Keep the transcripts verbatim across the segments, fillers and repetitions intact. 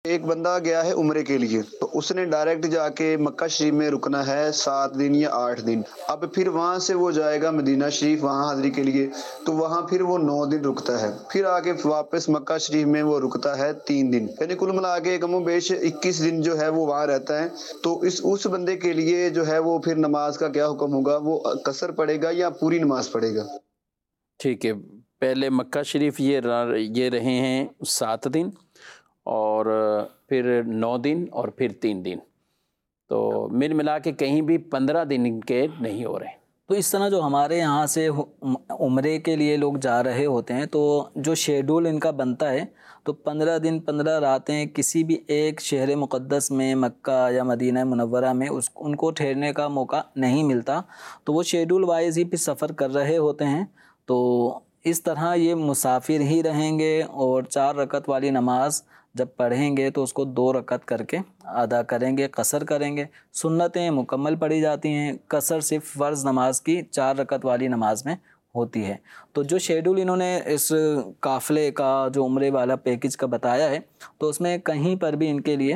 ایک بندہ گیا ہے عمرے کے لیے، تو اس نے ڈائریکٹ جا کے مکہ شریف میں رکنا ہے سات دن یا آٹھ دن. اب پھر وہاں سے وہ جائے گا مدینہ شریف وہاں حاضری کے لیے، تو وہاں پھر وہ نو دن رکتا ہے. پھر آگے واپس مکہ شریف میں وہ رکتا ہے تین دن، یعنی کل ملا کے کم و بیش اکیس دن جو ہے وہ وہاں رہتا ہے. تو اس اس بندے کے لیے جو ہے وہ پھر نماز کا کیا حکم ہوگا؟ وہ قصر پڑے گا یا پوری نماز پڑھے گا؟ ٹھیک ہے، پہلے مکہ شریف یہ یہ رہے ہیں سات دن اور پھر نو دن اور پھر تین دن، تو مل ملا کے کہیں بھی پندرہ دن کے نہیں ہو رہے. تو اس طرح جو ہمارے یہاں سے عمرے کے لیے لوگ جا رہے ہوتے ہیں، تو جو شیڈول ان کا بنتا ہے تو پندرہ دن پندرہ راتیں کسی بھی ایک شہر مقدس میں مکہ یا مدینہ منورہ میں اس ان کو ٹھہرنے کا موقع نہیں ملتا، تو وہ شیڈول وائز ہی پھر سفر کر رہے ہوتے ہیں. تو اس طرح یہ مسافر ہی رہیں گے اور چار رکعت والی نماز جب پڑھیں گے تو اس کو دو رکعت کر کے ادا کریں گے، قصر کریں گے. سنتیں مکمل پڑھی جاتی ہیں، قصر صرف فرض نماز کی چار رکعت والی نماز میں ہوتی ہے. تو جو شیڈول انہوں نے اس قافلے کا جو عمرے والا پیکج کا بتایا ہے، تو اس میں کہیں پر بھی ان کے لیے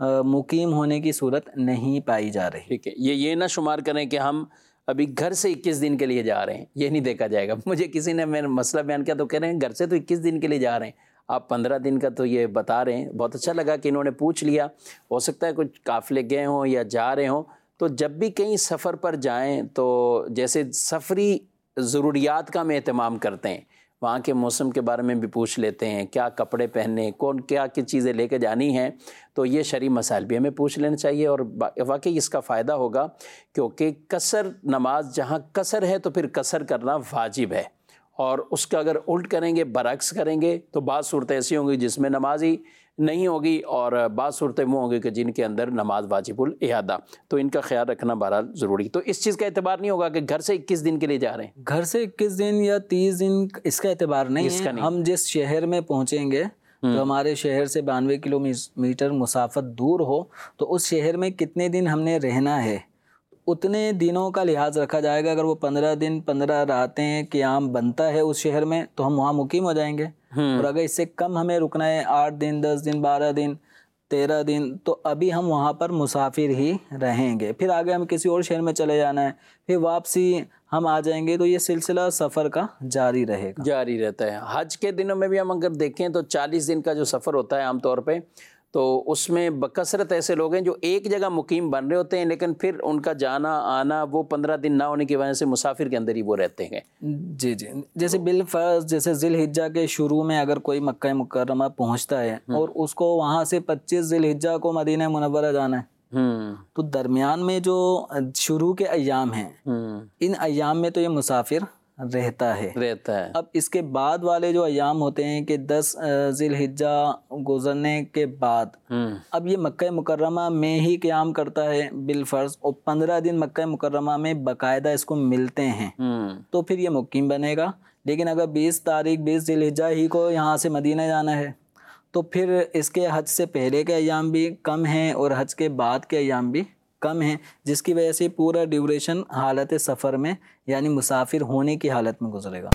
مقیم ہونے کی صورت نہیں پائی جا رہی. ٹھیک ہے، یہ یہ نہ شمار کریں کہ ہم ابھی گھر سے اکیس دن کے لیے جا رہے ہیں، یہ نہیں دیکھا جائے گا. مجھے کسی نے میرا مسئلہ بیان کیا تو کہہ رہے ہیں گھر سے تو اکیس دن کے لیے جا رہے ہیں، آپ پندرہ دن کا تو یہ بتا رہے ہیں. بہت اچھا لگا کہ انہوں نے پوچھ لیا. ہو سکتا ہے کچھ قافلے گئے ہوں یا جا رہے ہوں، تو جب بھی کہیں سفر پر جائیں تو جیسے سفری ضروریات کا ہم اہتمام کرتے ہیں، وہاں کے موسم کے بارے میں بھی پوچھ لیتے ہیں، کیا کپڑے پہننے، کون کیا کیا چیزیں لے کے جانی ہیں، تو یہ شرعی مسائل بھی ہمیں پوچھ لینا چاہیے. اور واقعی اس کا فائدہ ہوگا، کیونکہ قصر نماز جہاں قصر ہے تو پھر قصر کرنا واجب ہے، اور اس کا اگر الٹ کریں گے، برعکس کریں گے، تو بعض صورتیں ایسی ہوں گی جس میں نماز ہی نہیں ہوگی، اور بعض صورتیں وہ ہوں گی کہ جن کے اندر نماز واجب الاحادہ. تو ان کا خیال رکھنا بہرحال ضروری. تو اس چیز کا اعتبار نہیں ہوگا کہ گھر سے اکیس دن کے لیے جا رہے ہیں، گھر سے اکیس دن یا تیس دن اس کا اعتبار نہیں ہے. ہم جس شہر میں پہنچیں گے تو ہمارے شہر سے بانوے کلو میٹر مسافت دور ہو، تو اس شہر میں کتنے دن ہم نے رہنا ہے اتنے دنوں کا لحاظ رکھا جائے گا. اگر وہ پندرہ دن پندرہ راتیں قیام بنتا ہے اس شہر میں تو ہم وہاں مقیم ہو جائیں گے. اور اگر اس سے کم ہمیں رکنا ہے، آٹھ دن دس دن بارہ دن تیرہ دن، تو ابھی ہم وہاں پر مسافر ہی رہیں گے. پھر آگے ہم کسی اور شہر میں چلے جانا ہے، پھر واپسی ہم آ جائیں گے. تو یہ سلسلہ سفر کا جاری رہے گا، جاری رہتا ہے. حج کے دنوں میں بھی ہم اگر دیکھیں تو چالیس دن کا جو سفر ہوتا ہے عام طور پہ، تو اس میں بکثرت ایسے لوگ ہیں جو ایک جگہ مقیم بن رہے ہوتے ہیں، لیکن پھر ان کا جانا آنا وہ پندرہ دن نہ ہونے کی وجہ سے مسافر کے اندر ہی وہ رہتے ہیں. جی جی جیسے بالفرض جیسے ذی الحجہ کے شروع میں اگر کوئی مکہ مکرمہ پہنچتا ہے اور اس کو وہاں سے پچیس ذی الحجہ کو مدینہ منورہ جانا ہے، تو درمیان میں جو شروع کے ایام ہیں ان ایام میں تو یہ مسافر رہتا ہے رہتا ہے اب اس کے بعد والے جو ایام ہوتے ہیں کہ دس ذی الحجہ گزرنے کے بعد اب یہ مکہ مکرمہ میں ہی قیام کرتا ہے بالفرض، اور پندرہ دن مکہ مکرمہ میں باقاعدہ اس کو ملتے ہیں، تو پھر یہ مقیم بنے گا. لیکن اگر بیس تاریخ بیس ذی الحجہ ہی کو یہاں سے مدینہ جانا ہے تو پھر اس کے حج سے پہلے کے ایام بھی کم ہیں اور حج کے بعد کے ایام بھی کم ہیں، جس کی وجہ سے پورا ڈیوریشن حالت سفر میں یعنی مسافر ہونے کی حالت میں گزرے گا.